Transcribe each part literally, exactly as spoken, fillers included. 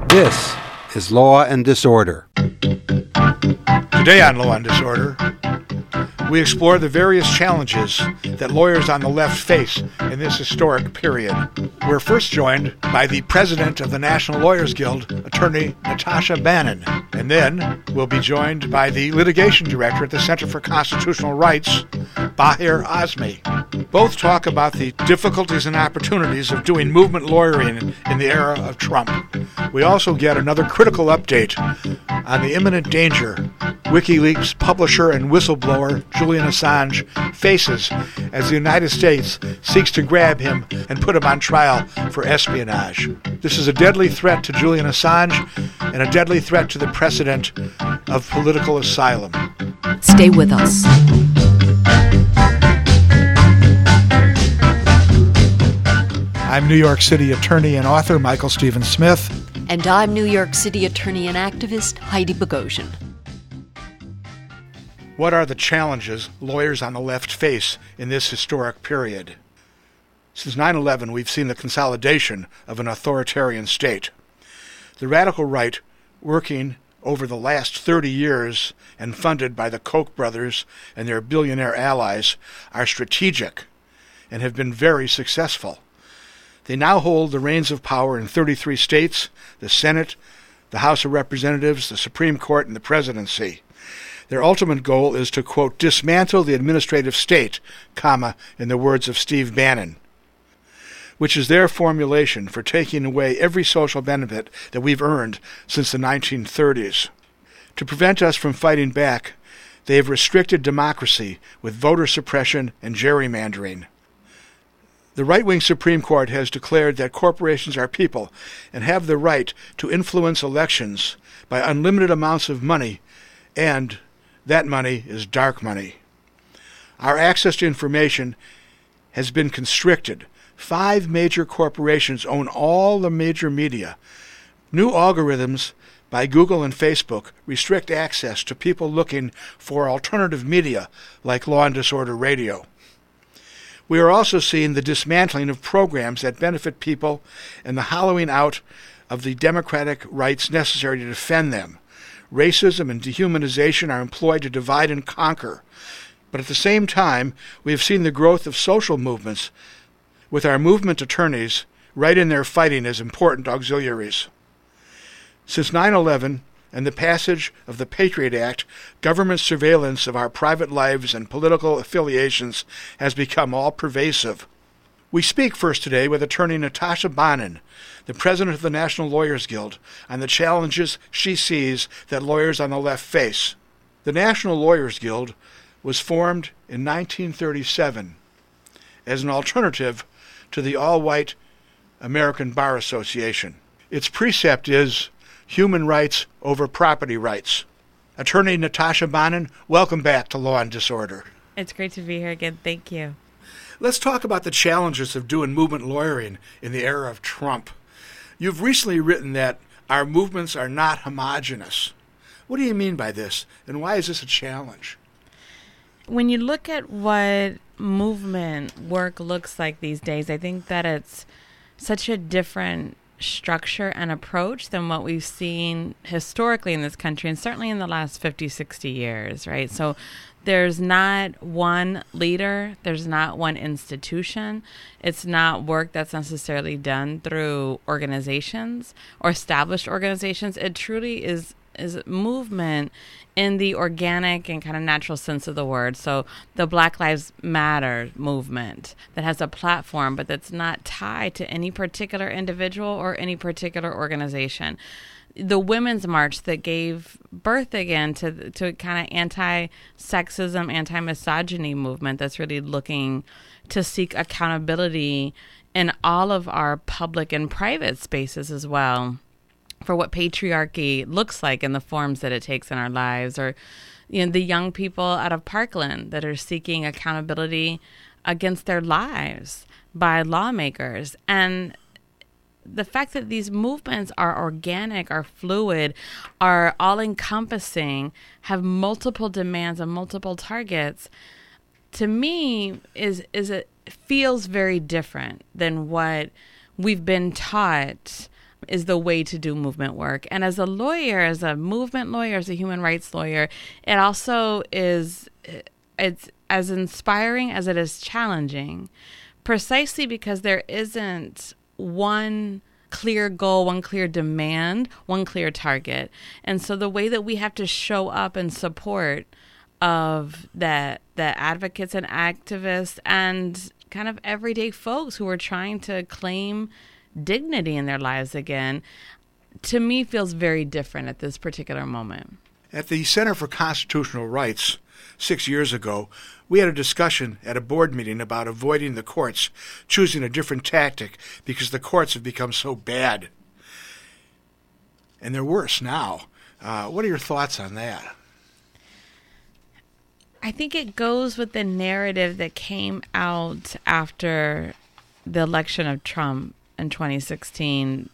This is Law and Disorder. Today on Law and Disorder, we explore the various challenges that lawyers on the left face in this historic period. We're first joined by the president of the National Lawyers Guild, attorney Natasha Bannon, and then we'll be joined by the litigation director at the Center for Constitutional Rights, Bahir Azmi. Both talk about the difficulties and opportunities of doing movement lawyering in the era of Trump. We also get another critical update on the imminent danger WikiLeaks publisher and whistleblower Julian Assange faces as the United States seeks to grab him and put him on trial for espionage. This is a deadly threat to Julian Assange and a deadly threat to the precedent of political asylum. Stay with us. I'm New York City attorney and author Michael Stephen Smith. And I'm New York City attorney and activist Heidi Bogosian. What are the challenges lawyers on the left face in this historic period? Since nine eleven, we've seen the consolidation of an authoritarian state. The radical right, working over the last thirty years and funded by the Koch brothers and their billionaire allies, are strategic and have been very successful. They now hold the reins of power in thirty-three states, the Senate, the House of Representatives, the Supreme Court, and the presidency. Their ultimate goal is to, quote, dismantle the administrative state, comma, in the words of Steve Bannon, which is their formulation for taking away every social benefit that we've earned since the nineteen thirties. To prevent us from fighting back, they have restricted democracy with voter suppression and gerrymandering. The right-wing Supreme Court has declared that corporations are people and have the right to influence elections by unlimited amounts of money, and that money is dark money. Our access to information has been constricted. Five major corporations own all the major media. New algorithms by Google and Facebook restrict access to people looking for alternative media like Law and Disorder Radio. We are also seeing the dismantling of programs that benefit people and the hollowing out of the democratic rights necessary to defend them. Racism and dehumanization are employed to divide and conquer. But at the same time, we have seen the growth of social movements, with our movement attorneys right in there fighting as important auxiliaries. Since nine eleven and the passage of the Patriot Act, government surveillance of our private lives and political affiliations has become all-pervasive. We speak first today with attorney Natasha Bannon, the president of the National Lawyers Guild, on the challenges she sees that lawyers on the left face. The National Lawyers Guild was formed in nineteen thirty-seven as an alternative to the all-white American Bar Association. Its precept is human rights over property rights. Attorney Natasha Bannon, welcome back to Law and Disorder. It's great to be here again. Thank you. Let's talk about the challenges of doing movement lawyering in the era of Trump. You've recently written that our movements are not homogenous. What do you mean by this, and why is this a challenge? When you look at what movement work looks like these days, I think that it's such a different structure and approach than what we've seen historically in this country, and certainly in the last fifty, sixty years, right? So there's not one leader, there's not one institution. It's not work that's necessarily done through organizations or established organizations. It truly is is movement in the organic and kind of natural sense of the word. So the Black Lives Matter movement that has a platform, but that's not tied to any particular individual or any particular organization. The Women's March that gave birth again to to kind of anti-sexism, anti-misogyny movement that's really looking to seek accountability in all of our public and private spaces as well for what patriarchy looks like in the forms that it takes in our lives, or you know, the young people out of Parkland that are seeking accountability against their lives by lawmakers. And the fact that these movements are organic, are fluid, are all-encompassing, have multiple demands and multiple targets, to me is is it feels very different than what we've been taught is the way to do movement work. And as a lawyer, as a movement lawyer, as a human rights lawyer, it also is, it's as inspiring as it is challenging, precisely because there isn't one clear goal, one clear demand, one clear target. And so the way that we have to show up in support of that, the advocates and activists and kind of everyday folks who are trying to claim dignity in their lives again, to me feels very different at this particular moment. At the Center for Constitutional Rights six years ago, we had a discussion at a board meeting about avoiding the courts, choosing a different tactic because the courts have become so bad. And they're worse now. Uh, what are your thoughts on that? I think it goes with the narrative that came out after the election of Trump in twenty sixteen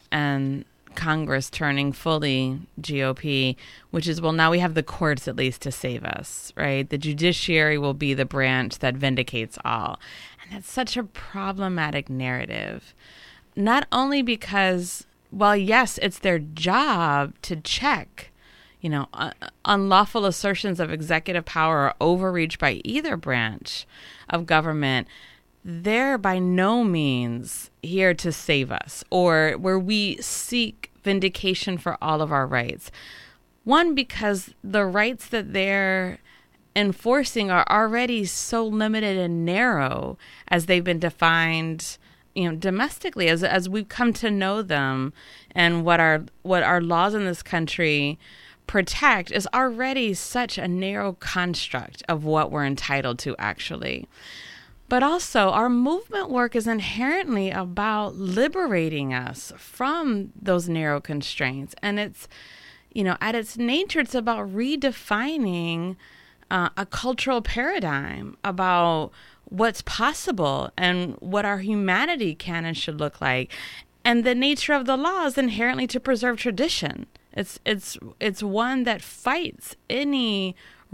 and Congress turning fully G O P, which is, well, now we have the courts at least to save us, right? The judiciary will be the branch that vindicates all. And that's such a problematic narrative, not only because, well, yes, it's their job to check, you know, uh, unlawful assertions of executive power or overreach by either branch of government. They're by no means here to save us or where we seek vindication for all of our rights. One, because the rights that they're enforcing are already so limited and narrow as they've been defined, you know, domestically, as as we've come to know them, and what our what our laws in this country protect is already such a narrow construct of what we're entitled to, actually. But also, our movement work is inherently about liberating us from those narrow constraints. And it's, you know, at its nature, it's about redefining uh, a cultural paradigm about what's possible and what our humanity can and should look like. And the nature of the law is inherently to preserve tradition. It's it's it's one that fights any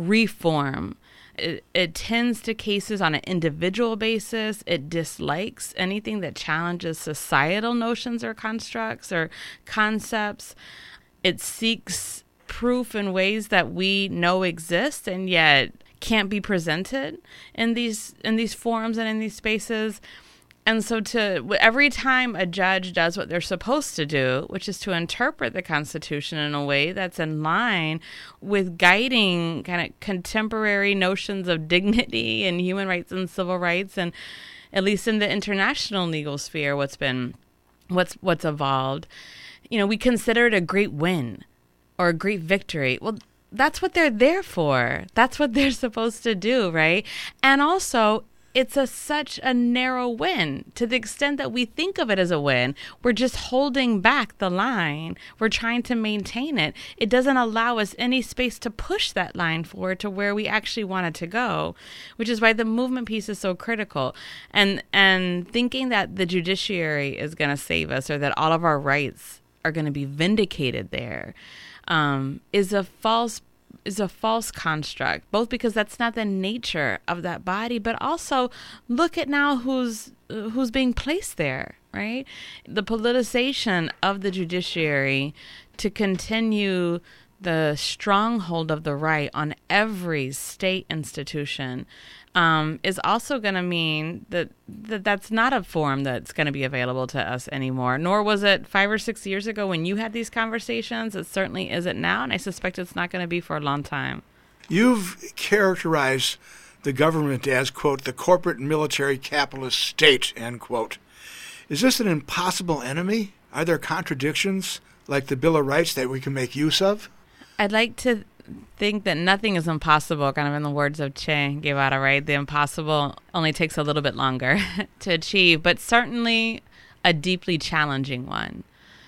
reform. It, it tends to cases on an individual basis. It dislikes anything that challenges societal notions or constructs or concepts. It seeks proof in ways that we know exist and yet can't be presented in these in these forums and in these spaces. And so to every time a judge does what they're supposed to do, which is to interpret the Constitution in a way that's in line with guiding kind of contemporary notions of dignity and human rights and civil rights, and at least in the international legal sphere, what's been what's what's evolved, you know, we consider it a great win or a great victory. Well, that's what they're there for. That's what they're supposed to do, right? And also, it's a such a narrow win. To the extent that we think of it as a win, we're just holding back the line. We're trying to maintain it. It doesn't allow us any space to push that line forward to where we actually want it to go, which is why the movement piece is so critical. And and thinking that the judiciary is going to save us or that all of our rights are going to be vindicated there um, is a false is a false construct, both because that's not the nature of that body, but also look at now who's uh, who's being placed there, right? The politicization of the judiciary to continue the stronghold of the right on every state institution um, is also going to mean that, that that's not a forum that's going to be available to us anymore, nor was it five or six years ago when you had these conversations. It certainly isn't now, and I suspect it's not going to be for a long time. You've characterized the government as, quote, the corporate military capitalist state, end quote. Is this an impossible enemy? Are there contradictions like the Bill of Rights that we can make use of? I'd like to think that nothing is impossible, kind of in the words of Che Guevara, right? The impossible only takes a little bit longer to achieve, but certainly a deeply challenging one.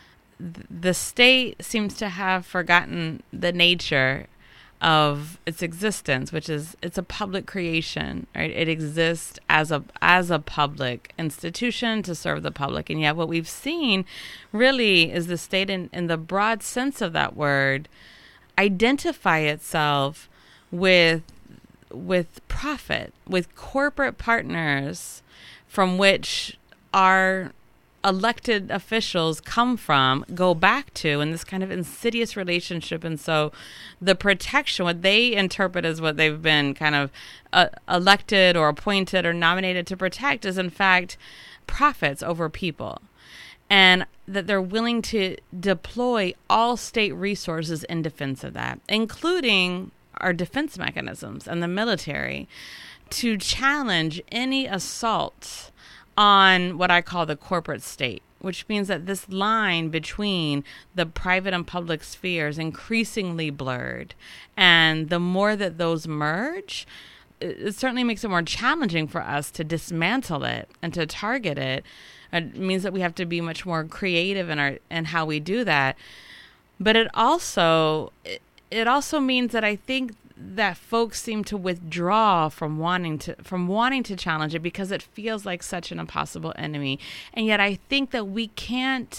The state seems to have forgotten the nature of its existence, which is it's a public creation, right? It exists as a as a public institution to serve the public. And yet what we've seen really is the state in, in the broad sense of that word identify itself with with profit, with corporate partners from which our elected officials come from, go back to, in this kind of insidious relationship. And so the protection, what they interpret as what they've been kind of uh, elected or appointed or nominated to protect, is in fact profits over people. And that they're willing to deploy all state resources in defense of that, including our defense mechanisms and the military, to challenge any assault on what I call the corporate state, which means that this line between the private and public sphere is increasingly blurred. And the more that those merge, it certainly makes it more challenging for us to dismantle it and to target it. It means that we have to be much more creative in our in how we do that. But it also it, it also means that I think that folks seem to withdraw from wanting to from wanting to challenge it because it feels like such an impossible enemy. And yet I think that we can't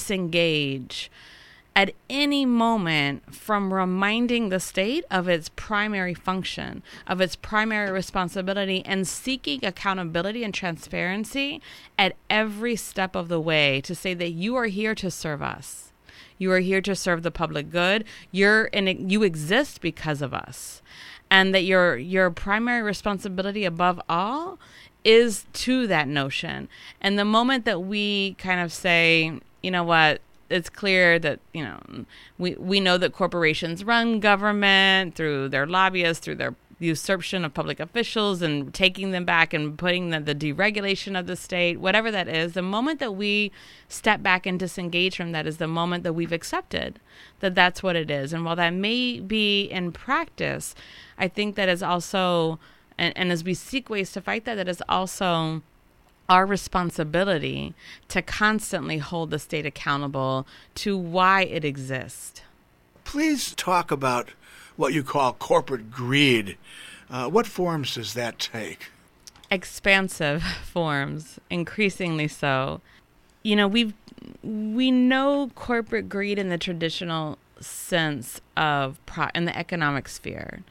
disengage at any moment from reminding the state of its primary function, of its primary responsibility, and seeking accountability and transparency at every step of the way to say that you are here to serve us. You are here to serve the public good. You're and you exist because of us, and that your your primary responsibility above all is to that notion. And the moment that we kind of say, you know what, it's clear that, you know, we we know that corporations run government through their lobbyists, through their usurpation of public officials and taking them back and putting the, the deregulation of the state, whatever that is, the moment that we step back and disengage from that is the moment that we've accepted that that's what it is. And while that may be in practice, I think that is also, and, and as we seek ways to fight that, that is also our responsibility to constantly hold the state accountable to why it exists. Please talk about what you call corporate greed. Uh, what forms does that take? Expansive forms, increasingly so. You know, we we know corporate greed in the traditional sense of pro- in the economic sphere,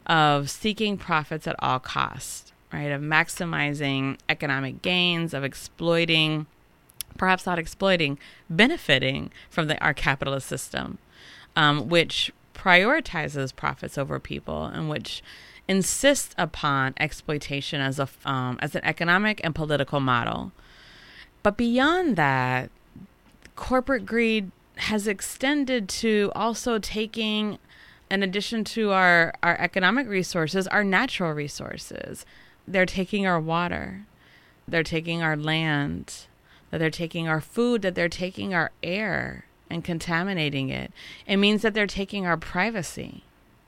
of seeking profits at all costs, right? Of maximizing economic gains, of exploiting, perhaps not exploiting, benefiting from the our capitalist system, um, which prioritizes profits over people and which insists upon exploitation as a um, as an economic and political model. But beyond that, corporate greed has extended to also taking, in addition to our, our economic resources, our natural resources. They're taking our water, they're taking our land, that they're taking our food, that they're taking our air and contaminating it. It means that they're taking our privacy,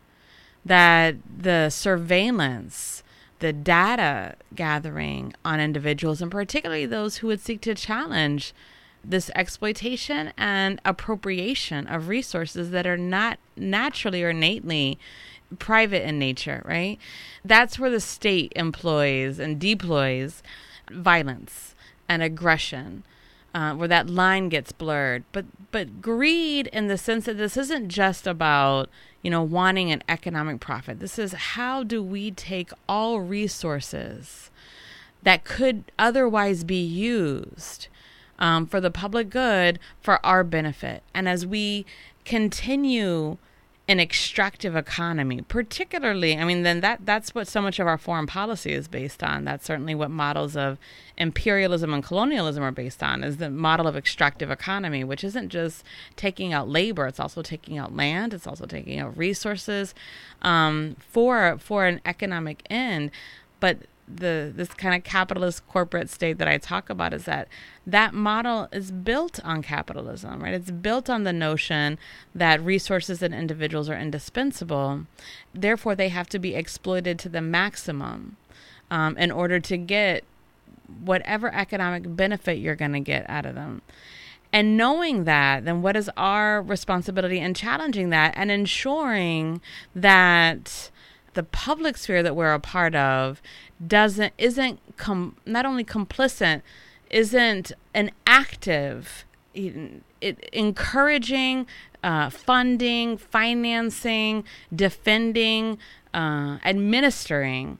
that the surveillance, the data gathering on individuals, and particularly those who would seek to challenge this exploitation and appropriation of resources that are not naturally or innately private in nature, right? That's where the state employs and deploys violence and aggression, Uh, where that line gets blurred. But but greed, in the sense that this isn't just about, you know, wanting an economic profit. This is, how do we take all resources that could otherwise be used um, for the public good for our benefit? And as we continue an extractive economy, particularly, I mean, then that that's what so much of our foreign policy is based on. That's certainly what models of imperialism and colonialism are based on, is the model of extractive economy, which isn't just taking out labor, it's also taking out land, it's also taking out resources um, for for an economic end. But the this kind of capitalist corporate state that I talk about is that that model is built on capitalism, right? It's built on the notion that resources and individuals are indispensable. Therefore, they have to be exploited to the maximum um, in order to get whatever economic benefit you're going to get out of them. And knowing that, then what is our responsibility in challenging that and ensuring that the public sphere that we're a part of doesn't isn't com- not only complicit, isn't an active, it, it, encouraging, uh, funding, financing, defending, uh, administering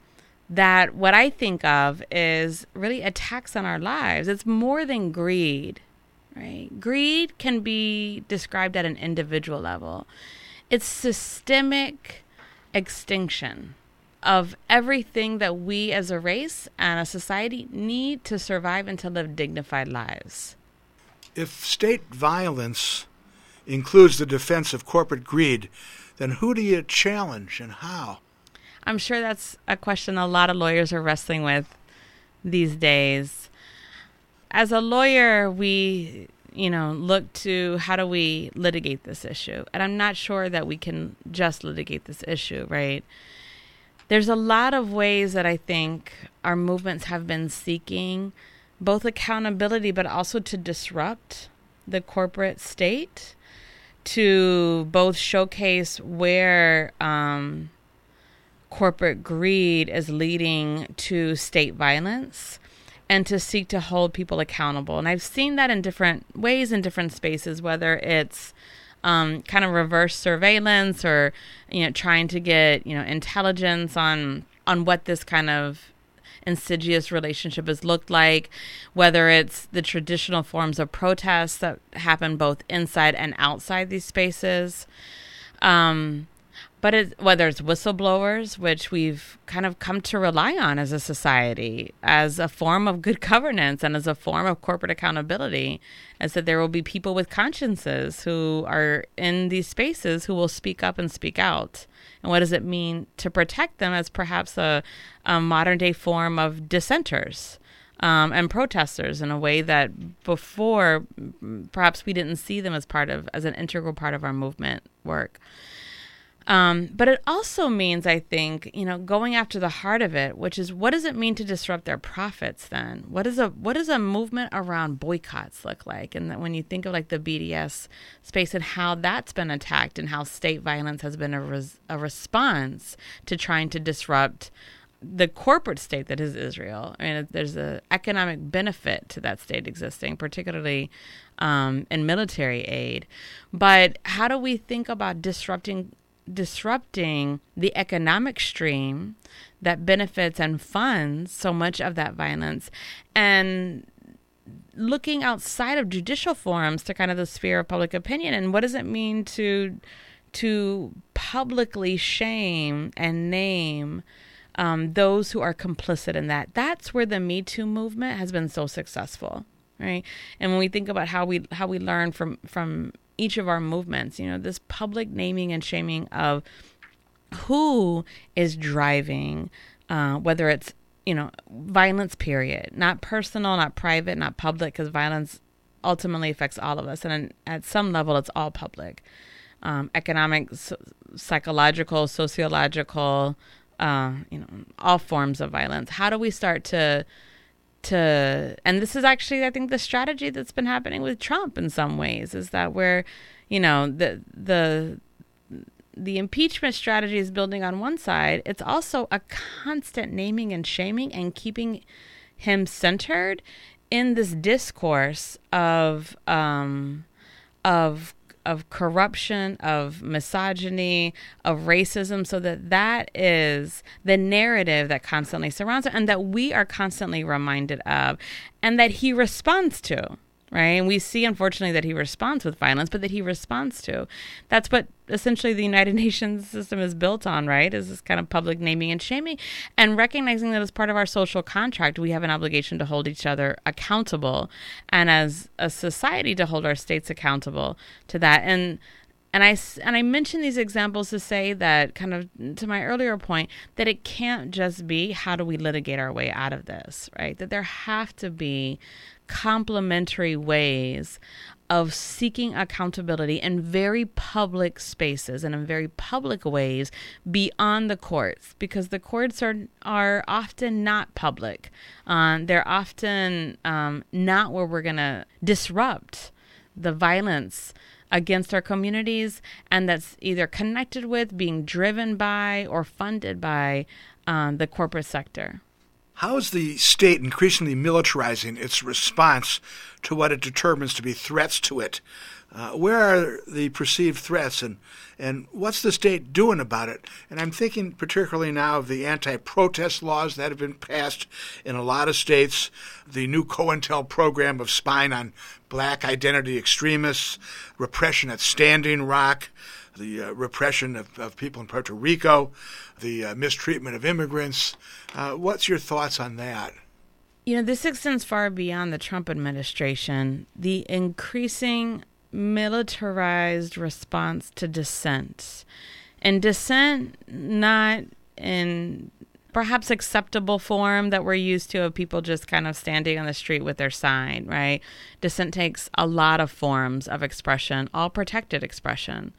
that what I think of is really attacks on our lives. It's more than greed, right? Greed can be described at an individual level. It's systemic extinction of everything that we as a race and a society need to survive and to live dignified lives. If state violence includes the defense of corporate greed, then who do you challenge and how? I'm sure that's a question a lot of lawyers are wrestling with these days. As a lawyer, we, you know, look to how do we litigate this issue? And I'm not sure that we can just litigate this issue, right? There's a lot of ways that I think our movements have been seeking both accountability, but also to disrupt the corporate state, to both showcase where um, corporate greed is leading to state violence, and to seek to hold people accountable. And I've seen that in different ways in different spaces, whether it's um, kind of reverse surveillance or, you know, trying to get, you know, intelligence on on what this kind of insidious relationship has looked like, whether it's the traditional forms of protests that happen both inside and outside these spaces. Um, But it, whether it's whistleblowers, which we've kind of come to rely on as a society, as a form of good governance and as a form of corporate accountability, is that there will be people with consciences who are in these spaces who will speak up and speak out. And what does it mean to protect them as perhaps a, a modern-day form of dissenters um, and protesters in a way that before perhaps we didn't see them as part of, as an integral part of our movement work. Um, but it also means, I think, you know, going after the heart of it, which is what does it mean to disrupt their profits then? What is a what does a movement around boycotts look like? And that when you think of like the B D S space and how that's been attacked and how state violence has been a, res- a response to trying to disrupt the corporate state that is Israel. I mean, there's an economic benefit to that state existing, particularly um, in military aid. But how do we think about disrupting disrupting the economic stream that benefits and funds so much of that violence, and looking outside of judicial forums to kind of the sphere of public opinion? And what does it mean to to publicly shame and name um, those who are complicit in that? That's where the Me Too movement has been so successful, right? And when we think about how we how we learn from from each of our movements, you know, this public naming and shaming of who is driving, uh, whether it's, you know, violence, period, not personal, not private, not public, because violence ultimately affects all of us. And at some level, it's all public, um, economic, so, psychological, sociological, uh, you know, all forms of violence. How do we start to to, and this is actually, I think, the strategy that's been happening with Trump in some ways, is that where, you know, the, the, the impeachment strategy is building on one side. It's also a constant naming and shaming and keeping him centered in this discourse of, um, of, of corruption, of misogyny, of racism, so that that is the narrative that constantly surrounds it and that we are constantly reminded of and that he responds to, right? And we see, unfortunately, that he responds with violence, but that he responds to. That's what essentially the United Nations system is built on, right? Is this kind of public naming and shaming and recognizing that as part of our social contract, we have an obligation to hold each other accountable, and as a society to hold our states accountable to that. And And I, and I mention these examples to say that, kind of to my earlier point, that it can't just be how do we litigate our way out of this, right? That there have to be complementary ways of seeking accountability in very public spaces and in very public ways beyond the courts, because the courts are are often not public. Um, they're often um, not where we're going to disrupt the violence against our communities, and that's either connected with, being driven by, or funded by um, the corporate sector. How is the state increasingly militarizing its response to what it determines to be threats to it. Uh, where are the perceived threats, and, and what's the state doing about it? And I'm thinking particularly now of the anti-protest laws that have been passed in a lot of states, the new COINTEL program of spying on black identity extremists, repression at Standing Rock, the uh, repression of, of people in Puerto Rico, the uh, mistreatment of immigrants. Uh, what's your thoughts on that? You know, this extends far beyond the Trump administration. The increasing militarized response to dissent, and dissent not in perhaps acceptable form that we're used to of people just kind of standing on the street with their sign, right? Dissent takes a lot of forms of expression, all protected expression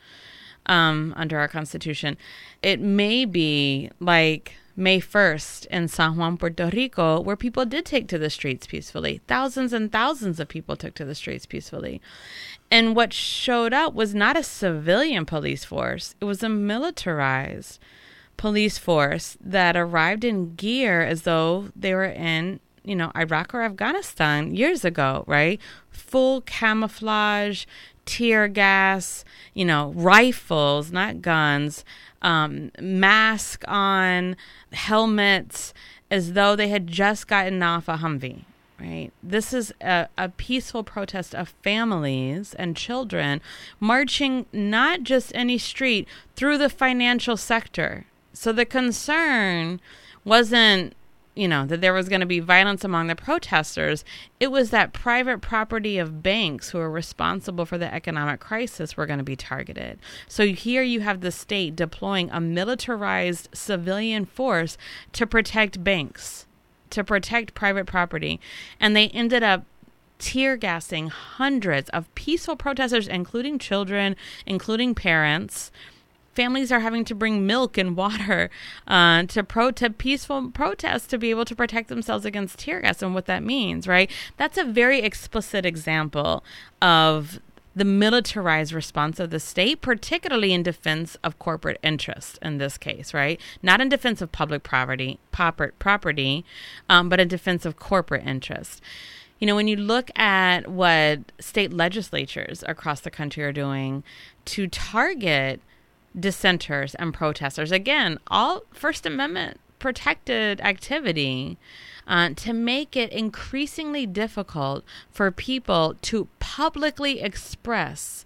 um, under our Constitution. It may be like May first in San Juan, Puerto Rico, where people did take to the streets peacefully. Thousands and thousands of people took to the streets peacefully. And what showed up was not a civilian police force. It was a militarized police force that arrived in gear as though they were in, you know, Iraq or Afghanistan years ago, right? Full camouflage, tear gas, you know, rifles, not guns, um, mask on, helmets, as though they had just gotten off a Humvee, right? This is a, a peaceful protest of families and children marching not just any street, through the financial sector. So the concern wasn't, you know, that there was going to be violence among the protesters. It was that private property of banks who are responsible for the economic crisis were going to be targeted. So here you have the state deploying a militarized civilian force to protect banks, to protect private property. And they ended up tear gassing hundreds of peaceful protesters, including children, including parents. Families are having to bring milk and water uh, to pro to peaceful protests to be able to protect themselves against tear gas and what that means, right? That's a very explicit example of the militarized response of the state, particularly in defense of corporate interest in this case, right? Not in defense of public property, property, um, but in defense of corporate interest. You know, when you look at what state legislatures across the country are doing to target dissenters and protesters, again, all First Amendment protected activity, uh, to make it increasingly difficult for people to publicly express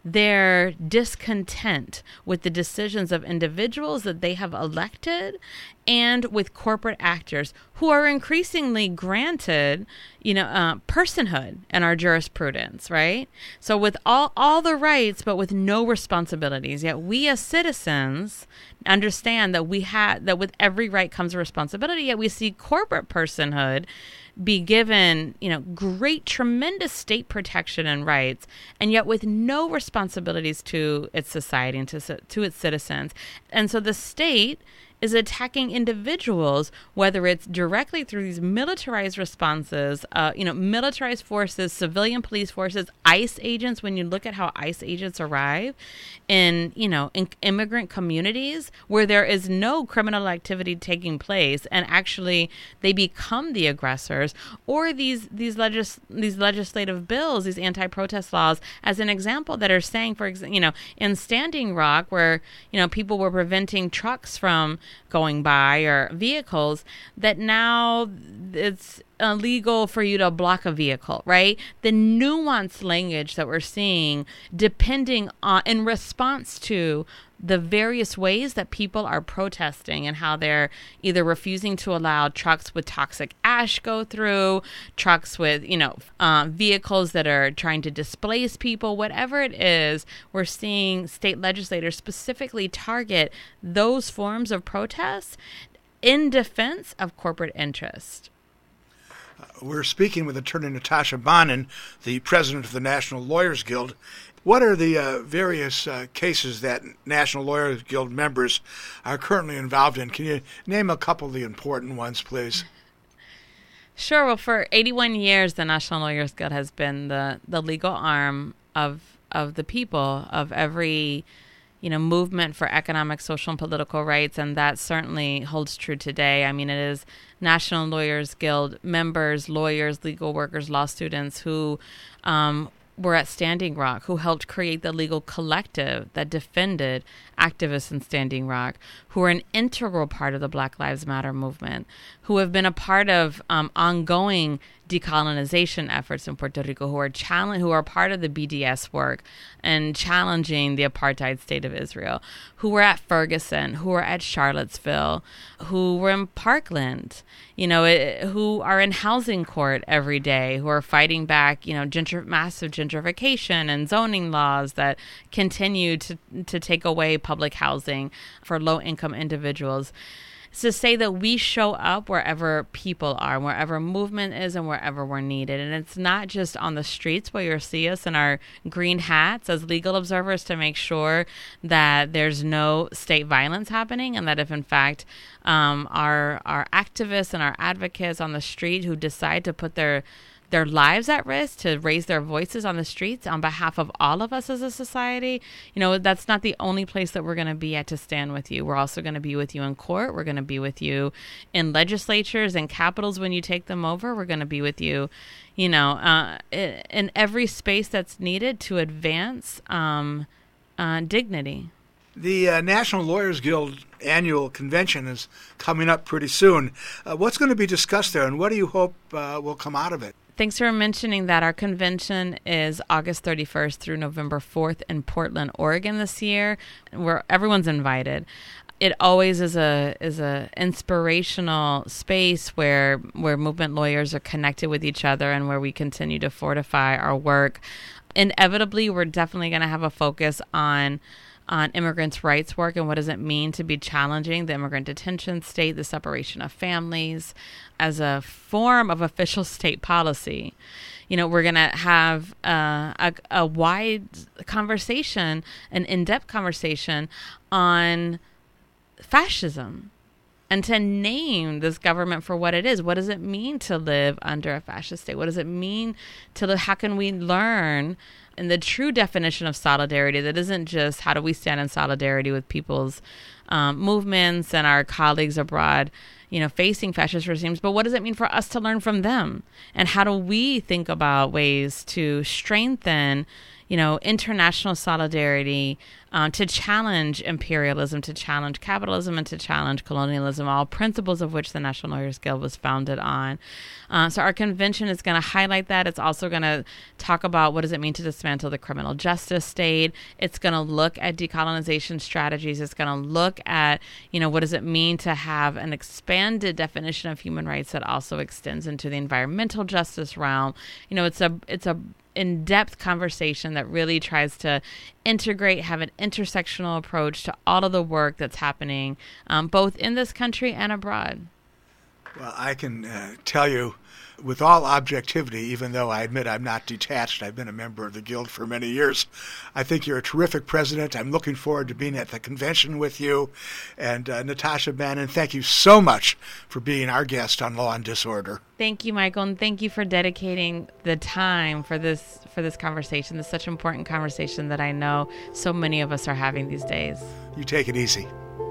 their discontent with the decisions of individuals that they have elected and with corporate actors who are increasingly granted, you know, uh, personhood in our jurisprudence, right? So with all, all the rights, but with no responsibilities. Yet we as citizens understand that we have, that with every right comes a responsibility, yet we see corporate personhood be given, you know, great, tremendous state protection and rights, and yet with no responsibilities to its society and to, to its citizens. And so the state is attacking individuals, whether it's directly through these militarized responses, uh, you know, militarized forces, civilian police forces, ICE agents. When you look at how ICE agents arrive in, you know, in immigrant communities where there is no criminal activity taking place, and actually they become the aggressors, or these these legis- these legislative bills, these anti-protest laws, as an example, that are saying, for example, you know, in Standing Rock, where, you know, people were preventing trucks from going by or vehicles, that now it's illegal for you to block a vehicle, right? The nuanced language that we're seeing depending on, in response to the various ways that people are protesting and how they're either refusing to allow trucks with toxic ash go through, trucks with, you know, uh, vehicles that are trying to displace people, whatever it is, we're seeing state legislators specifically target those forms of protests in defense of corporate interest. We're speaking with attorney Natasha Bonin, the president of the National Lawyers Guild. What are the uh, various uh, cases that National Lawyers Guild members are currently involved in? Can you name a couple of the important ones, please? Sure. Well, for eighty-one years, the National Lawyers Guild has been the, the legal arm of of the people, of every, you know, movement for economic, social, and political rights, and that certainly holds true today. I mean, it is National Lawyers Guild members, lawyers, legal workers, law students who um, were at Standing Rock, who helped create the legal collective that defended activists in Standing Rock, who are an integral part of the Black Lives Matter movement, who have been a part of um, ongoing decolonization efforts in Puerto Rico, who are challenge, who are part of the B D S work and challenging the apartheid state of Israel, who were at Ferguson, who were at Charlottesville, who were in Parkland, you know, it, who are in housing court every day, who are fighting back, you know, gentr- massive gentrification and zoning laws that continue to to take away public housing for low-income individuals. To say that we show up wherever people are, wherever movement is, and wherever we're needed. And it's not just on the streets where you'll see us in our green hats as legal observers to make sure that there's no state violence happening, and that if in fact um, our our activists and our advocates on the street who decide to put their their lives at risk to raise their voices on the streets on behalf of all of us as a society, you know, that's not the only place that we're going to be at to stand with you. We're also going to be with you in court. We're going to be with you in legislatures and capitals when you take them over. We're going to be with you, you know, uh, in every space that's needed to advance um, uh, dignity. The uh, National Lawyers Guild annual convention is coming up pretty soon. Uh, what's going to be discussed there, and what do you hope uh, will come out of it? Thanks for mentioning that. Our convention is August thirty-first through November fourth in Portland, Oregon this year, where everyone's invited. It always is a is a inspirational space where where movement lawyers are connected with each other and where we continue to fortify our work. Inevitably, we're definitely going to have a focus on on immigrants' rights work and what does it mean to be challenging the immigrant detention state, the separation of families as a form of official state policy. You know, we're going to have uh, a, a wide conversation, an in-depth conversation on fascism and to name this government for what it is. What does it mean to live under a fascist state? What does it mean to live? How can we learn in the true definition of solidarity that isn't just how do we stand in solidarity with people's um, movements and our colleagues abroad, you know, facing fascist regimes, but what does it mean for us to learn from them? And how do we think about ways to strengthen, you know, international solidarity, um, to challenge imperialism, to challenge capitalism, and to challenge colonialism, all principles of which the National Lawyers Guild was founded on. Uh, so our convention is going to highlight that. It's also going to talk about what does it mean to dismantle the criminal justice state. It's going to look at decolonization strategies. It's going to look at, you know, what does it mean to have an expanded definition of human rights that also extends into the environmental justice realm. You know, it's a it's a in-depth conversation that really tries to integrate, have an intersectional approach to all of the work that's happening um, both in this country and abroad. Well, I can uh, tell you with all objectivity, even though I admit I'm not detached, I've been a member of the Guild for many years, I think you're a terrific president. I'm looking forward to being at the convention with you. And uh, Natasha Bannon, thank you so much for being our guest on Law and Disorder. Thank you, Michael, and thank you for dedicating the time for this for this conversation. This is such an important conversation that I know so many of us are having these days. You take it easy.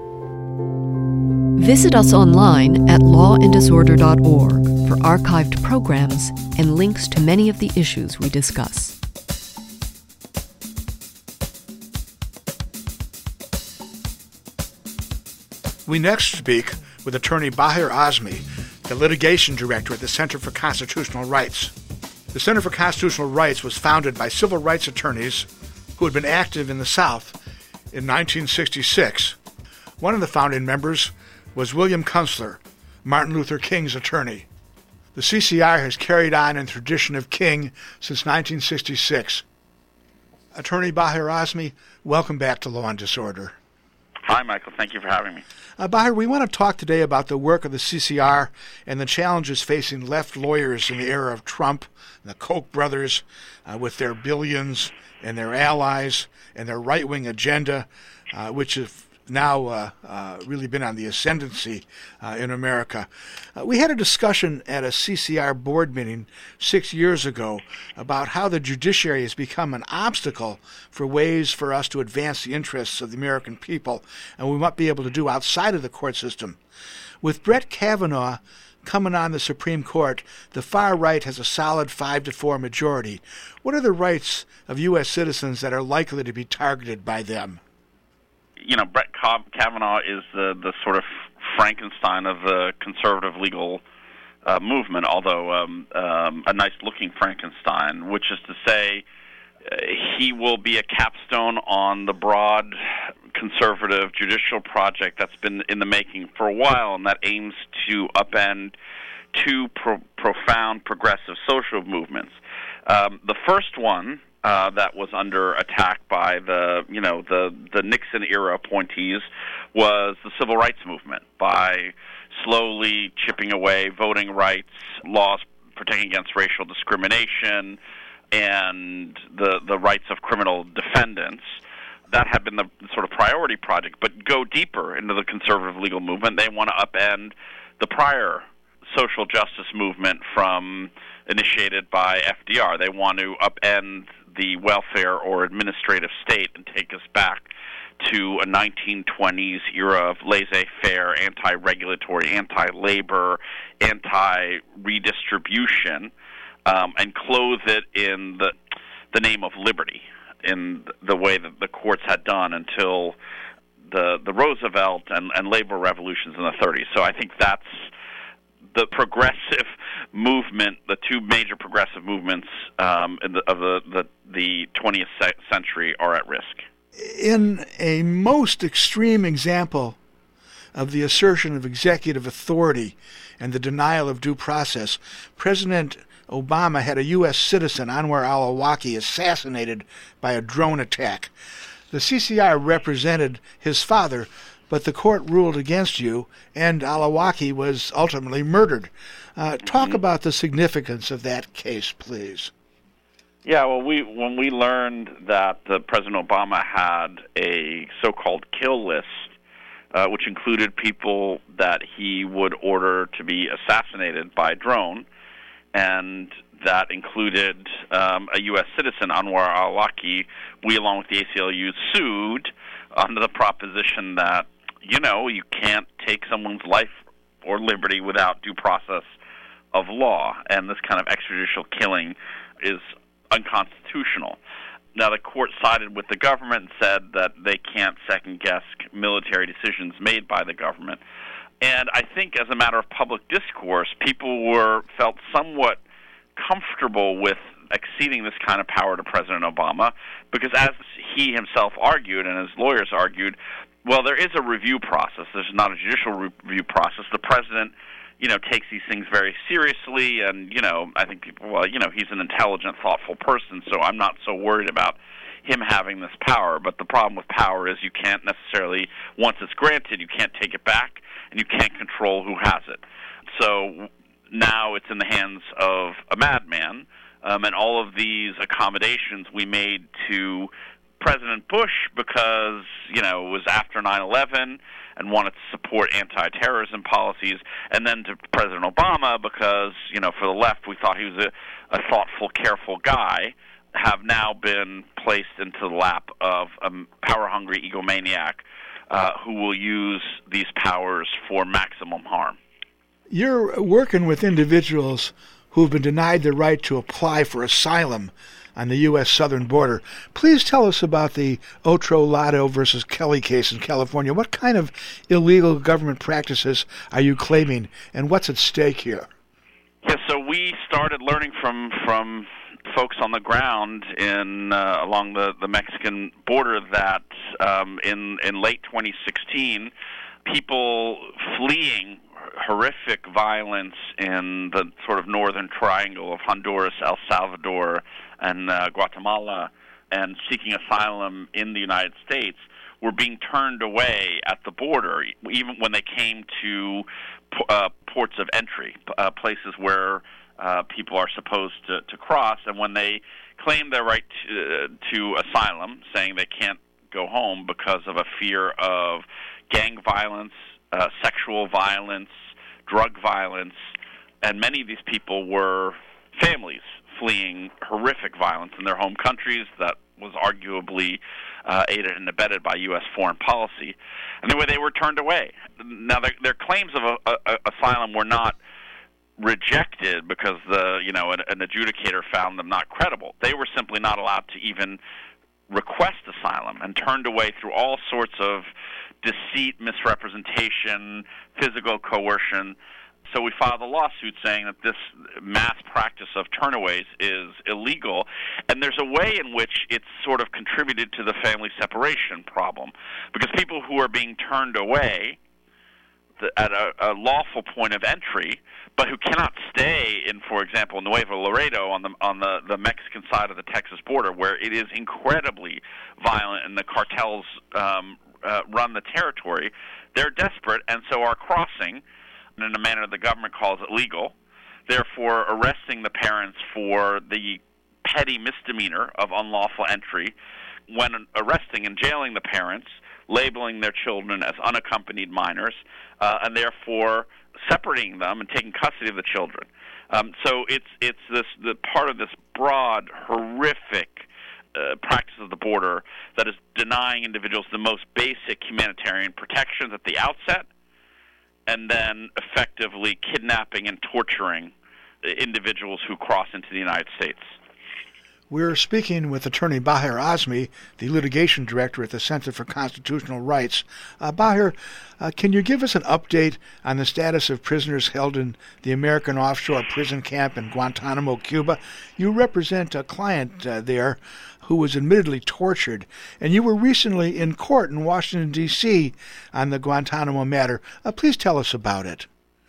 Visit us online at law and disorder dot org for archived programs and links to many of the issues we discuss. We next speak with attorney Bahir Azmi, the litigation director at the Center for Constitutional Rights. The Center for Constitutional Rights was founded by civil rights attorneys who had been active in the South in nineteen sixty-six. One of the founding members was William Kunstler, Martin Luther King's attorney. The C C R has carried on in the tradition of King since nineteen sixty-six. Attorney Bahir Azmi, welcome back to Law and Disorder. Hi, Michael. Thank you for having me. Uh, Bahir, we want to talk today about the work of the C C R and the challenges facing left lawyers in the era of Trump and the Koch brothers uh, with their billions and their allies and their right-wing agenda, uh, which have now uh, uh, really been on the ascendancy uh, in America. Uh, we had a discussion at a C C R board meeting six years ago about how the judiciary has become an obstacle for ways for us to advance the interests of the American people, and we might be able to do outside of the court system. With Brett Kavanaugh coming on the Supreme Court, the far right has a solid five to four majority. What are the rights of U S citizens that are likely to be targeted by them? You know, Brett Kavanaugh is the, the sort of Frankenstein of the conservative legal uh, movement, although um, um, a nice-looking Frankenstein, which is to say uh, he will be a capstone on the broad conservative judicial project that's been in the making for a while, and that aims to upend two pro- profound progressive social movements. Um, the first one, Uh, that was under attack by the, you know, the, the Nixon era appointees, was the civil rights movement, by slowly chipping away voting rights, laws protecting against racial discrimination, and the the rights of criminal defendants. That had been the sort of priority project. But go deeper into the conservative legal movement. They want to upend the prior social justice movement from initiated by F D R. They want to upend the welfare or administrative state and take us back to a nineteen twenties era of laissez-faire, anti-regulatory, anti-labor, anti-redistribution, um, and clothe it in the the name of liberty, in the way that the courts had done until the the Roosevelt and, and labor revolutions in the thirties. So I think that's the progressive movement, the two major progressive movements um, in the, of the, the, the twentieth century are at risk. In a most extreme example of the assertion of executive authority and the denial of due process, President Obama had a U S citizen, Anwar al-Awlaki, assassinated by a drone attack. The C C R represented his father, but the court ruled against you, and al-Awlaki was ultimately murdered. Uh, talk mm-hmm. about the significance of that case, please. Yeah, well, we when we learned that uh, President Obama had a so-called kill list, uh, which included people that he would order to be assassinated by drone, and that included um, a U S citizen, Anwar al-Awlaki, we, along with the A C L U, sued under the proposition that, you know, you can't take someone's life or liberty without due process of law, and this kind of extrajudicial killing is unconstitutional. Now, the court sided with the government and said that they can't second-guess military decisions made by the government. And I think as a matter of public discourse, people were felt somewhat comfortable with acceding this kind of power to President Obama because, as he himself argued and his lawyers argued, well, there is a review process. There's not a judicial review process. The president, you know, takes these things very seriously, and, you know, I think people, well, you know, he's an intelligent, thoughtful person, so I'm not so worried about him having this power. But the problem with power is you can't necessarily, once it's granted, you can't take it back, and you can't control who has it. So now it's in the hands of a madman, um, and all of these accommodations we made to President Bush because, you know, it was after nine eleven and wanted to support anti-terrorism policies, and then to President Obama because, you know, for the left we thought he was a, a thoughtful, careful guy, have now been placed into the lap of a power-hungry egomaniac uh, who will use these powers for maximum harm. You're working with individuals who have been denied the right to apply for asylum on the U S southern border. Please tell us about the Otro Lado versus Kelly case in California. What kind of illegal government practices are you claiming, and what's at stake here? Yeah, so we started learning from from folks on the ground in uh, along the, the Mexican border that um, in in late twenty sixteen, people fleeing horrific violence in the sort of northern triangle of Honduras, El Salvador, and uh, Guatemala, and seeking asylum in the United States, were being turned away at the border, even when they came to uh, ports of entry, uh, places where uh, people are supposed to, to cross. And when they claim their right to, uh, to asylum, saying they can't go home because of a fear of gang violence, uh, sexual violence, drug violence, and many of these people were families fleeing horrific violence in their home countries that was arguably uh, aided and abetted by U S foreign policy, and the way they were turned away. Now, their, their claims of a, a, asylum were not rejected because the you know an, an adjudicator found them not credible. They were simply not allowed to even request asylum and turned away through all sorts of deceit, misrepresentation, physical coercion. So we filed a lawsuit saying that this mass practice of turnaways is illegal, and there's a way in which it's sort of contributed to the family separation problem, because people who are being turned away at a, a lawful point of entry, but who cannot stay in, for example, Nuevo Laredo on the on the, the Mexican side of the Texas border, where it is incredibly violent and the cartels um, uh, run the territory, they're desperate, and so are crossing in a manner the government calls it legal, therefore arresting the parents for the petty misdemeanor of unlawful entry, when arresting and jailing the parents, labeling their children as unaccompanied minors, uh, and therefore separating them and taking custody of the children. Um, so it's it's this the part of this broad, horrific uh, practice of the border that is denying individuals the most basic humanitarian protections at the outset, and then effectively kidnapping and torturing individuals who cross into the United States. We're speaking with Attorney Baher Azmi, the litigation director at the Center for Constitutional Rights. Uh, Baher, uh, can you give us an update on the status of prisoners held in the American offshore prison camp in Guantanamo, Cuba? You represent a client uh, there who was admittedly tortured, and you were recently in court in Washington, D C on the Guantanamo matter. Uh, please tell us about it.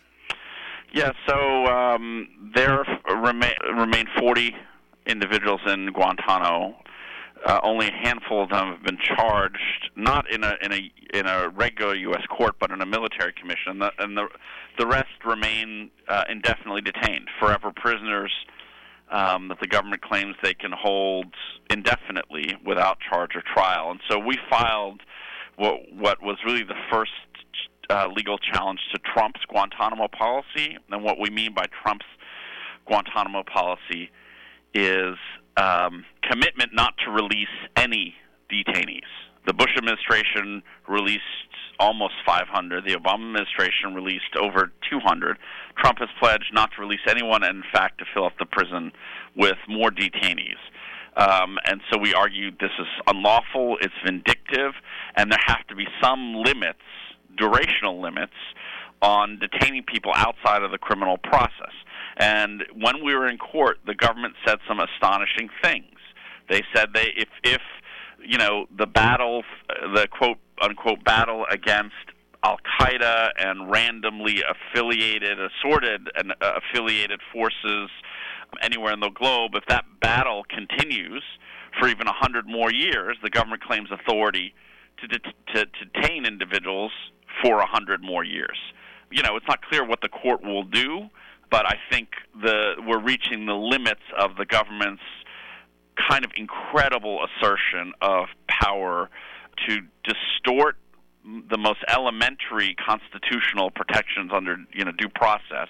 Yeah, so um, there remain, remain forty individuals in Guantanamo. Uh, only a handful of them have been charged, not in a in a in a regular U S court, but in a military commission, the, and the the rest remain uh, indefinitely detained, forever prisoners um, that the government claims they can hold indefinitely without charge or trial. And so we filed what what was really the first uh, legal challenge to Trump's Guantanamo policy, and what we mean by Trump's Guantanamo policy is um, commitment not to release any detainees. The Bush administration released almost five hundred. The Obama administration released over two hundred. Trump has pledged not to release anyone, and in fact to fill up the prison with more detainees. Um, and so we argued this is unlawful, it's vindictive, and there have to be some limits, durational limits, on detaining people outside of the criminal process. And when we were in court, the government said some astonishing things. They said they, if, if you know, the battle, the quote unquote battle against Al Qaeda and randomly affiliated, assorted and uh, affiliated forces anywhere in the globe, if that battle continues for even a hundred more years, the government claims authority to, det- to, to detain individuals for a hundred more years. You know, it's not clear what the court will do, but I think the we're reaching the limits of the government's kind of incredible assertion of power to distort the most elementary constitutional protections under, you know, due process,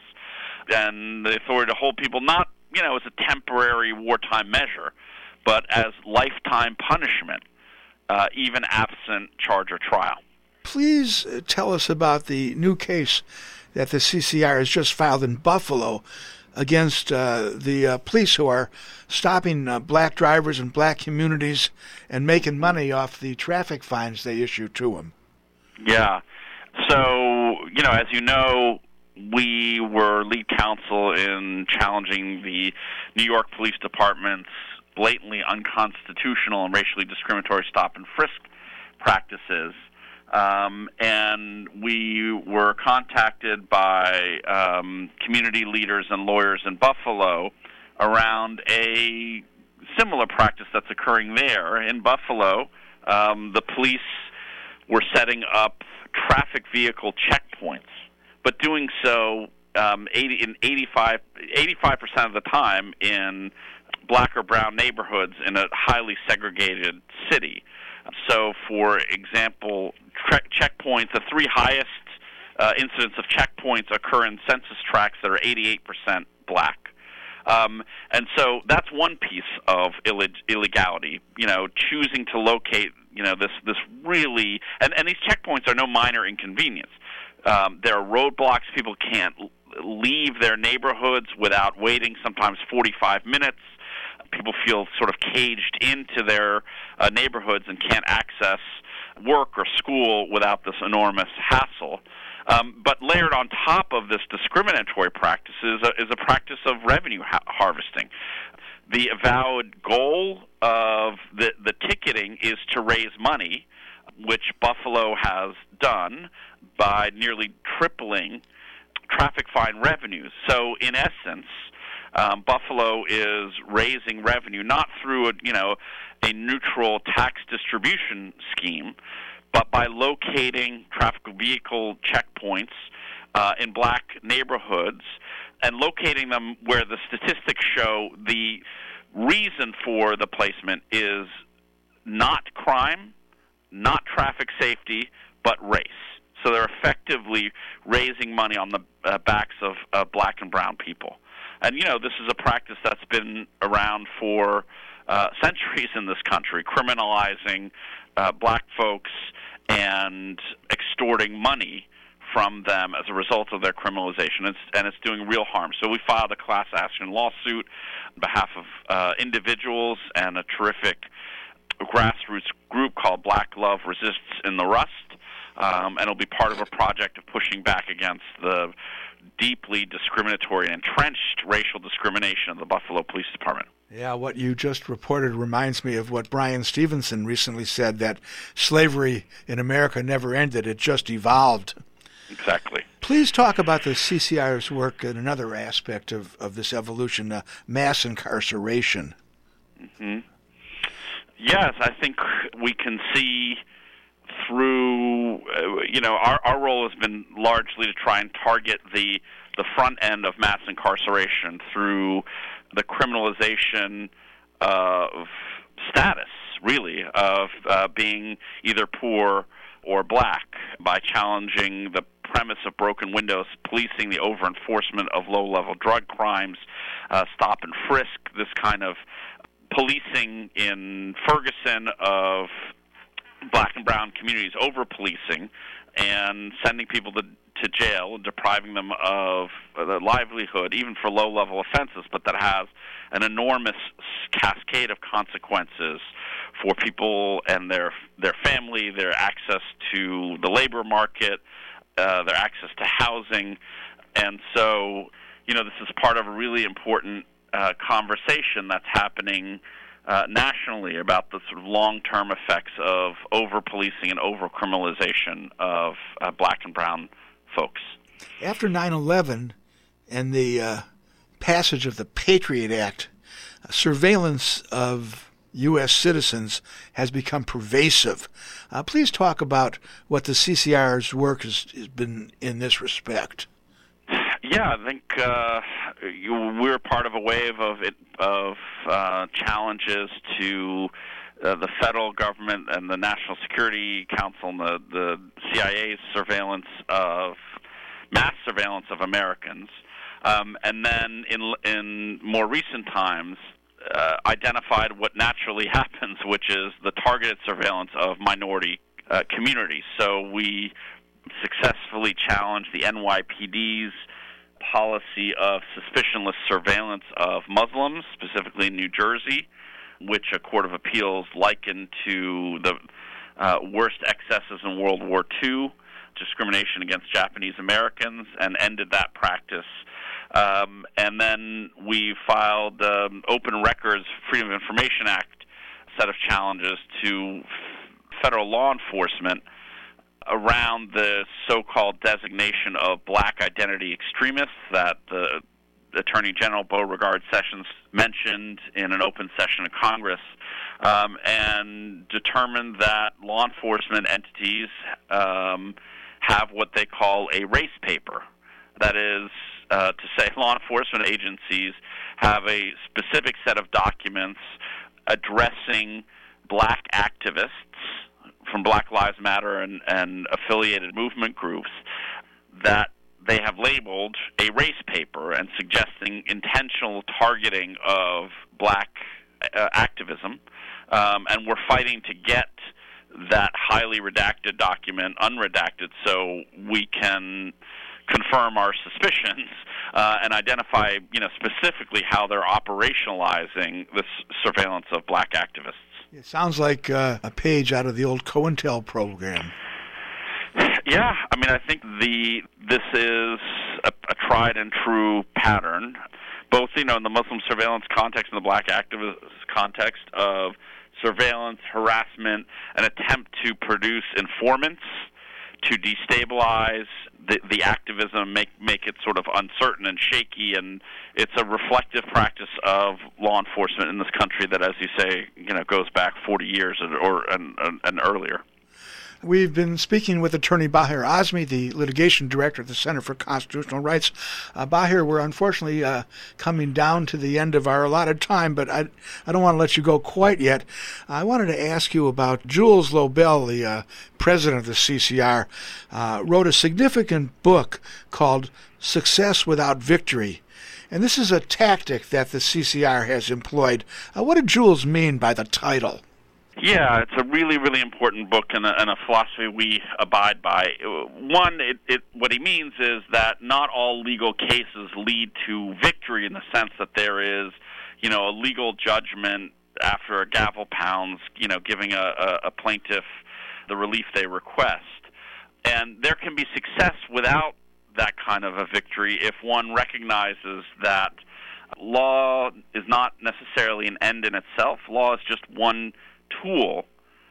and the authority to hold people not, you know, as a temporary wartime measure, but as lifetime punishment, uh, even absent charge or trial. Please tell us about the new case that the C C R has just filed in Buffalo against uh, the uh, police who are stopping uh, black drivers in black communities and making money off the traffic fines they issue to them. Yeah. So, you know, as you know, we were lead counsel in challenging the New York Police Department's blatantly unconstitutional and racially discriminatory stop and frisk practices. Um, and we were contacted by um, community leaders and lawyers in Buffalo around a similar practice that's occurring there. In Buffalo, um, the police were setting up traffic vehicle checkpoints, but doing so um, eighty, in eighty-five, eighty-five percent of the time in black or brown neighborhoods in a highly segregated city. So, for example, tre- checkpoints, the three highest uh, incidents of checkpoints occur in census tracts that are eighty-eight percent black. Um, and so that's one piece of illeg- illegality, you know, choosing to locate, you know, this, this really, and, and these checkpoints are no minor inconvenience. Um, there are roadblocks. People can't leave their neighborhoods without waiting sometimes forty-five minutes. People feel sort of caged into their uh, neighborhoods and can't access work or school without this enormous hassle. Um, but layered on top of this discriminatory practice is a, is a practice of revenue ha- harvesting. The avowed goal of the, the ticketing is to raise money, which Buffalo has done by nearly tripling traffic fine revenues. So in essence, um, Buffalo is raising revenue not through a, you know, a neutral tax distribution scheme, but by locating traffic vehicle checkpoints uh, in black neighborhoods and locating them where the statistics show the reason for the placement is not crime, not traffic safety, but race. So they're effectively raising money on the uh, backs of uh, black and brown people. And, you know, this is a practice that's been around for uh, centuries in this country, criminalizing uh, black folks and extorting money from them as a result of their criminalization. It's, and it's doing real harm. So we filed a class action lawsuit on behalf of uh, individuals and a terrific grassroots group called Black Love Resists in the Rust. Um, and it'll be part of a project of pushing back against the deeply discriminatory and entrenched racial discrimination of the Buffalo Police Department. Yeah, what you just reported reminds me of what Brian Stevenson recently said, that slavery in America never ended, it just evolved. Exactly. Please talk about the C C R's work in another aspect of, of this evolution, uh, mass incarceration. Mm-hmm. Yes, I think we can see through, uh, you know, our, our role has been largely to try and target the the front end of mass incarceration through the criminalization of status, really, of uh, being either poor or black, by challenging the premise of broken windows, policing the over-enforcement of low-level drug crimes, uh, stop and frisk, this kind of policing in Ferguson of black and brown communities, over-policing, and sending people to, to jail and depriving them of their livelihood, even for low-level offenses, but that has an enormous cascade of consequences for people and their their family, their access to the labor market, uh, their access to housing. And so, you know, this is part of a really important uh, conversation that's happening Uh, nationally about the sort of long-term effects of over-policing and over-criminalization of uh, black and brown folks. After nine eleven and the uh, passage of the Patriot Act, uh, surveillance of U S citizens has become pervasive. Uh, please talk about what the C C R's work has, has been in this respect. Yeah, I think uh, you, we're part of a wave of it, of uh, challenges to uh, the federal government and the National Security Council and the, the C I A's surveillance of mass surveillance of Americans, um, and then in in more recent times uh, identified what naturally happens, which is the targeted surveillance of minority uh, communities. So we successfully challenged the N Y P D's policy of suspicionless surveillance of Muslims, specifically in New Jersey, which a court of appeals likened to the uh, worst excesses in World War Two, discrimination against Japanese Americans, and ended that practice. Um, and then we filed the um, Open Records Freedom of Information Act set of challenges to federal law enforcement around the so-called designation of black identity extremists that the Attorney General Beauregard Sessions mentioned in an open session of Congress, um, and determined that law enforcement entities um, have what they call a race paper. That is uh, to say, law enforcement agencies have a specific set of documents addressing black activists from Black Lives Matter and, and affiliated movement groups that they have labeled a race paper and suggesting intentional targeting of black uh, activism. Um, and we're fighting to get that highly redacted document unredacted so we can confirm our suspicions uh, and identify, you know, specifically how they're operationalizing this surveillance of black activists. It sounds like uh, a page out of the old COINTEL program. Yeah, I mean, I think the this is a, a tried and true pattern, both, you know, in the Muslim surveillance context and the black activist context of surveillance, harassment, an attempt to produce informants to destabilize the, the activism, make make it sort of uncertain and shaky, and it's a reflective practice of law enforcement in this country that, as you say, you know, goes back forty years or, or and, and earlier. We've been speaking with Attorney Bahir Azmi, the litigation director at the Center for Constitutional Rights. Uh, Bahir, we're unfortunately uh, coming down to the end of our allotted time, but I, I don't want to let you go quite yet. I wanted to ask you about Jules Lobel, the uh, president of the C C R, uh, wrote a significant book called Success Without Victory. And this is a tactic that the C C R has employed. Uh, what did Jules mean by the title? Yeah, it's a really, really important book and a, and a philosophy we abide by. One, it, it, what he means is that not all legal cases lead to victory in the sense that there is, you know, a legal judgment after a gavel pounds, you know, giving a, a, a plaintiff the relief they request. And there can be success without that kind of a victory if one recognizes that law is not necessarily an end in itself. Law is just one tool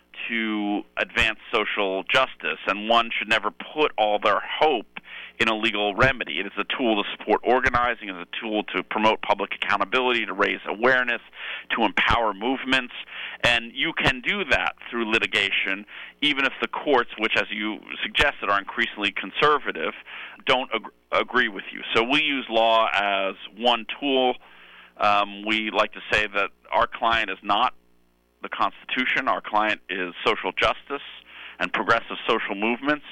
to advance social justice, and one should never put all their hope in a legal remedy. It is a tool to support organizing, it is a tool to promote public accountability, to raise awareness, to empower movements, and you can do that through litigation, even if the courts, which, as you suggested, are increasingly conservative, don't ag- agree with you. So we use law as one tool. Um, we like to say that our client is not the Constitution. Our client is social justice and progressive social movements,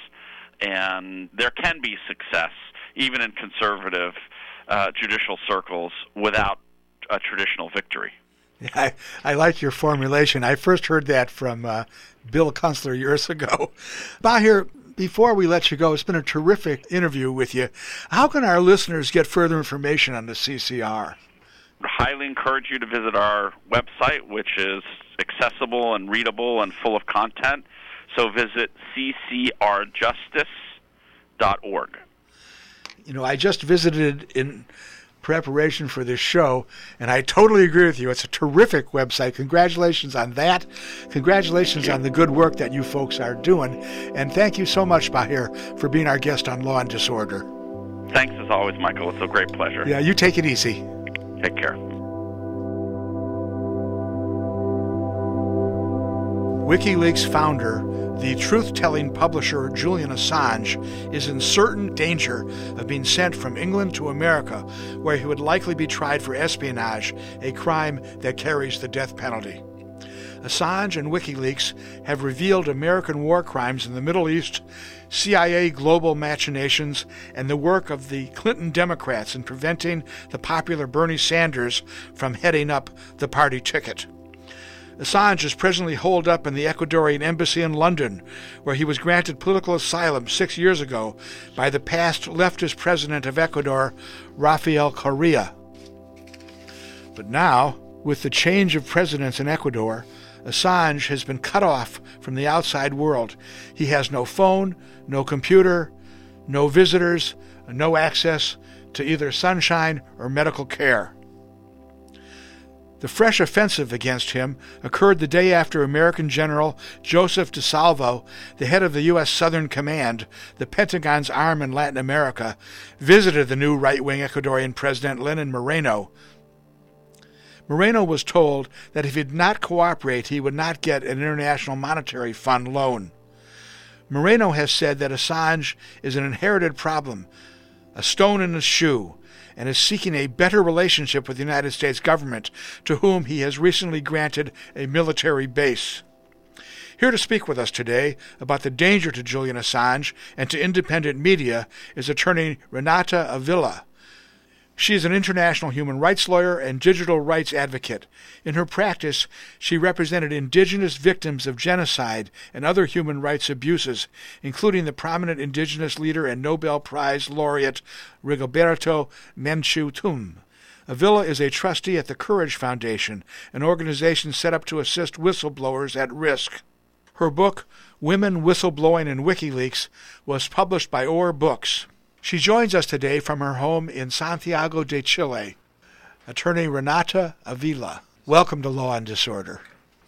and there can be success, even in conservative uh, judicial circles, without a traditional victory. I, I like your formulation. I first heard that from uh, Bill Kunstler years ago. Bahir, before we let you go, it's been a terrific interview with you. How can our listeners get further information on the C C R? I highly encourage you to visit our website, which is accessible and readable and full of content. So visit c c r justice dot org. You know, I just visited in preparation for this show, and I totally agree with you. It's a terrific website. Congratulations on that. Congratulations on the good work that you folks are doing. And thank you so much, Bahir, for being our guest on Law and Disorder. Thanks as always, Michael. It's a great pleasure. Yeah, you take it easy. Take care. WikiLeaks founder, the truth-telling publisher Julian Assange, is in certain danger of being sent from England to America, where he would likely be tried for espionage, a crime that carries the death penalty. Assange and WikiLeaks have revealed American war crimes in the Middle East, C I A global machinations, and the work of the Clinton Democrats in preventing the popular Bernie Sanders from heading up the party ticket. Assange is presently holed up in the Ecuadorian embassy in London, where he was granted political asylum six years ago by the past leftist president of Ecuador, Rafael Correa. But now, with the change of presidents in Ecuador, Assange has been cut off from the outside world. He has no phone, no computer, no visitors, no access to either sunshine or medical care. The fresh offensive against him occurred the day after American General Joseph DeSalvo, the head of the U S Southern Command, the Pentagon's arm in Latin America, visited the new right-wing Ecuadorian President Lenin Moreno. Moreno was told that if he did not cooperate, he would not get an International Monetary Fund loan. Moreno has said that Assange is an inherited problem, a stone in his shoe, and is seeking a better relationship with the United States government, to whom he has recently granted a military base. Here to speak with us today about the danger to Julian Assange and to independent media is attorney Renata Avila. She is an international human rights lawyer and digital rights advocate. In her practice, she represented indigenous victims of genocide and other human rights abuses, including the prominent indigenous leader and Nobel Prize laureate Rigoberto Menchu Tum. Avila is a trustee at the Courage Foundation, an organization set up to assist whistleblowers at risk. Her book, Women, Whistleblowing, and WikiLeaks, was published by Or Books. She joins us today from her home in Santiago de Chile. Attorney Renata Avila, welcome to Law and Disorder.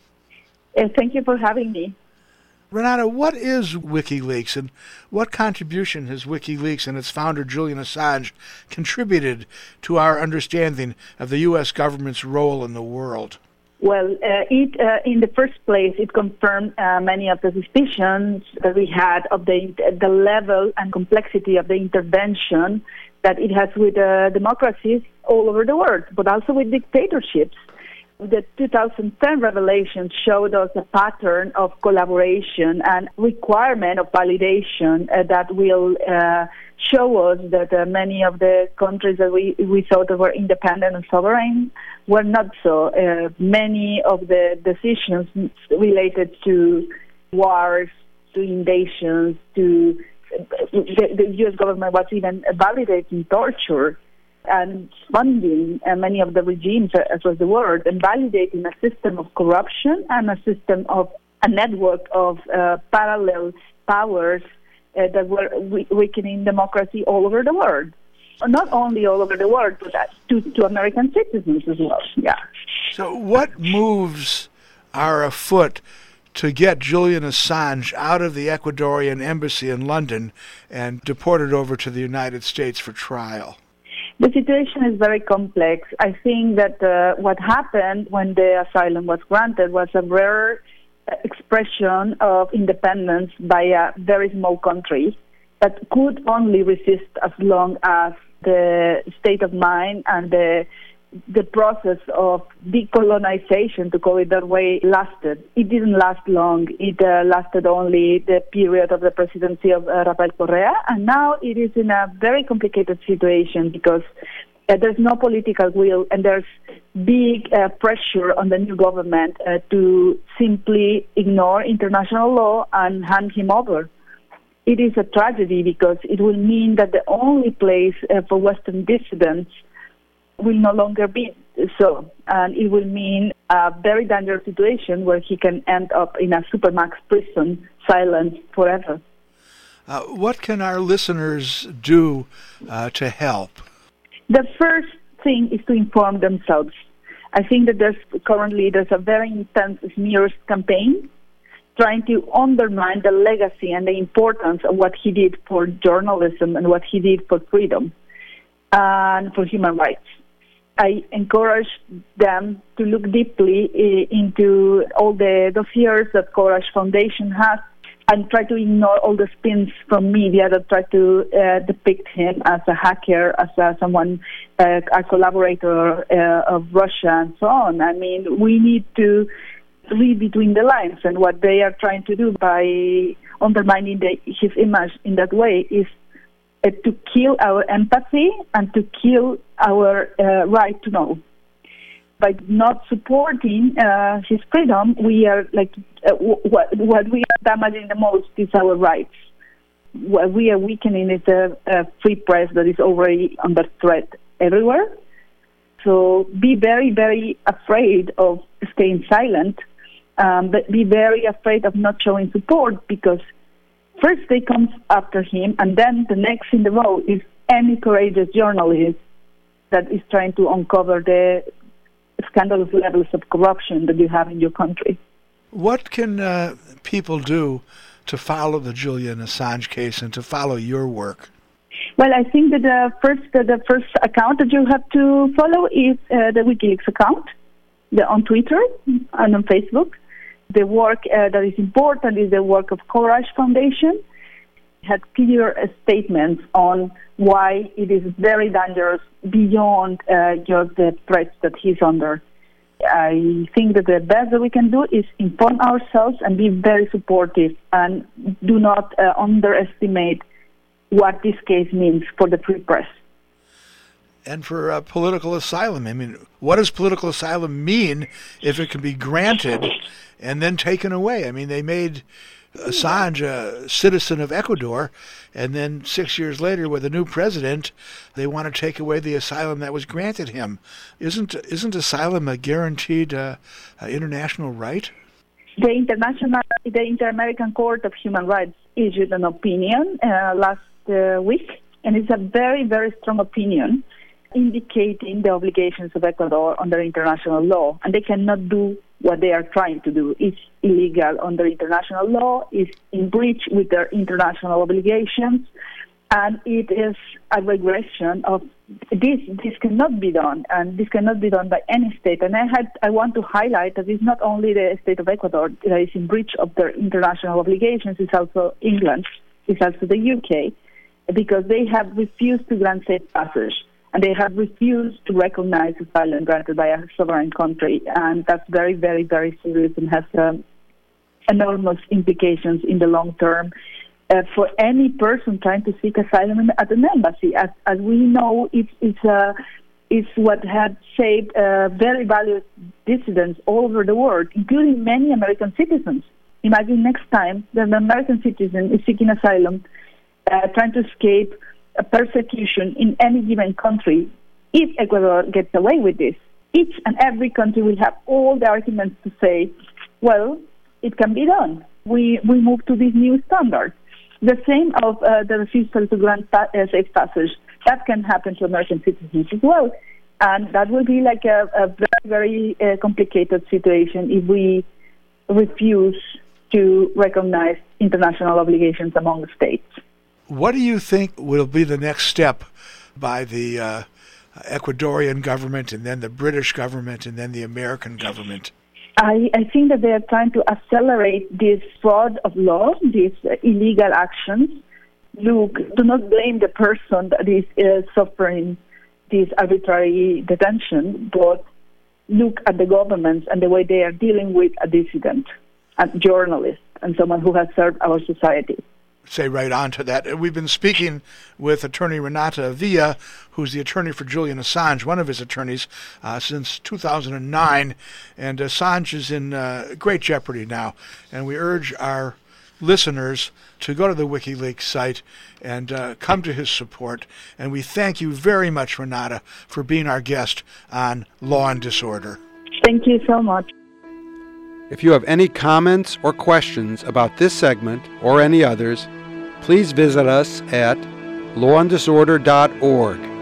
Uh, thank you for having me. Renata, what is WikiLeaks, and what contribution has WikiLeaks and its founder Julian Assange contributed to our understanding of the U S government's role in the world? Well, uh, it, uh, in the first place, it confirmed uh, many of the suspicions that we had of the the level and complexity of the intervention that it has with uh, democracies all over the world, but also with dictatorships. The two thousand ten revelations showed us a pattern of collaboration and requirement of validation uh, that will uh, show us that uh, many of the countries that we, we thought were independent and sovereign were not so. Uh, many of the decisions related to wars, to invasions, to the, the U S government was even validating torture and funding uh, many of the regimes across the world, and validating a system of corruption and a system of a network of uh, parallel powers uh, that were we- weakening democracy all over the world. Not only all over the world, but to, to American citizens as well. Yeah. So what moves are afoot to get Julian Assange out of the Ecuadorian embassy in London and deported over to the United States for trial? The situation is very complex. I think that uh, what happened when the asylum was granted was a rare expression of independence by a very small country that could only resist as long as the state of mind and the the process of decolonization, to call it that way, lasted. It didn't last long. It uh, lasted only the period of the presidency of uh, Rafael Correa, and now it is in a very complicated situation because uh, there's no political will, and there's big uh, pressure on the new government uh, to simply ignore international law and hand him over. It is a tragedy because it will mean that the only place uh, for Western dissidents will no longer be so, and it will mean a very dangerous situation where he can end up in a supermax prison, silent forever. Uh, what can our listeners do uh, to help? The first thing is to inform themselves. I think that there's currently there's a very intense smears campaign trying to undermine the legacy and the importance of what he did for journalism and what he did for freedom and for human rights. I encourage them to look deeply uh, into all the dossiers that Courage Foundation has and try to ignore all the spins from media that try to uh, depict him as a hacker, as a, someone, uh, a collaborator uh, of Russia and so on. I mean, we need to read between the lines, and what they are trying to do by undermining the, his image in that way is uh, to kill our empathy and to kill our uh, right to know. By not supporting uh, his freedom, we are like uh, w- what, what we are damaging the most is our rights. What we are weakening is a, a free press that is already under threat everywhere. So be very, very afraid of staying silent, um, but be very afraid of not showing support, because first they come after him, and then the next in the row is any courageous journalist that is trying to uncover the scandalous levels of corruption that you have in your country. What can uh, people do to follow the Julian Assange case and to follow your work? Well, I think that the first uh, the first account that you have to follow is uh, the WikiLeaks account, the, on Twitter and on Facebook. The work uh, that is important is the work of Courage Foundation. It has clear uh, statements on why it is very dangerous beyond uh, just the threats that he's under. I think that the best that we can do is inform ourselves and be very supportive and do not uh, underestimate what this case means for the free press. And for uh, political asylum. I mean, what does political asylum mean if it can be granted and then taken away? I mean, they made Assange a citizen of Ecuador, and then six years later, with a new president, they want to take away the asylum that was granted him. Isn't isn't asylum a guaranteed uh, uh, international right? The international, the Inter-American Court of Human Rights issued an opinion uh, last uh, week, and it's a very, very strong opinion, indicating the obligations of Ecuador under international law, and they cannot do what they are trying to do. It's illegal under international law, it's in breach with their international obligations, and it is a regression of this. This cannot be done, and this cannot be done by any state. And I had, I want to highlight that it's not only the state of Ecuador that is in breach of their international obligations, it's also England, it's also the U K, because they have refused to grant safe passage. And they have refused to recognize asylum granted by a sovereign country. And that's very, very, very serious and has um, enormous implications in the long term uh, for any person trying to seek asylum at an embassy. As, as we know, it's, it's, uh, it's what had saved uh, very valued dissidents all over the world, including many American citizens. Imagine next time that an American citizen is seeking asylum, uh, trying to escape a persecution in any given country. If Ecuador gets away with this, each and every country will have all the arguments to say, well, it can be done. We we move to this new standard. The same of uh, the refusal to grant pa- uh, safe passage. That can happen to American citizens as well. And that will be like a, a very, very uh, complicated situation if we refuse to recognize international obligations among the states. What do you think will be the next step by the uh, Ecuadorian government and then the British government and then the American government? I, I think that they are trying to accelerate this fraud of law, these uh, illegal actions. Look, do not blame the person that is uh, suffering this arbitrary detention, but look at the governments and the way they are dealing with a dissident, a journalist, and someone who has served our society. Say right on to that. We've been speaking with attorney Renata Villa, who's the attorney for Julian Assange, one of his attorneys, uh, since two thousand nine. And Assange is in uh, great jeopardy now. And we urge our listeners to go to the WikiLeaks site and uh, come to his support. And we thank you very much, Renata, for being our guest on Law and Disorder. Thank you so much. If you have any comments or questions about this segment or any others, please visit us at law and disorder dot org.